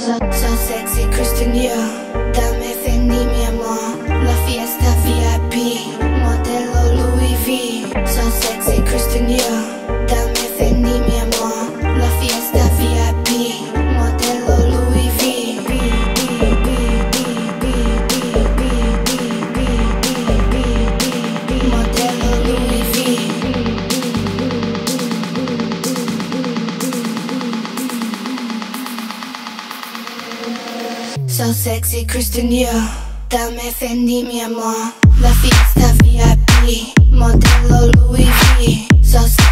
So sexy Christian Dior, dame Fendi mi amor, la fiesta VIP, modelo Louis V. So sexy Christian Dior, dame Fendi mi amor, la fiesta VIP, modelo Louis V. Modelo Louis V. So sexy Christian Dior, dame Fendi mi amor, la fiesta VIP, modelo Louis V. So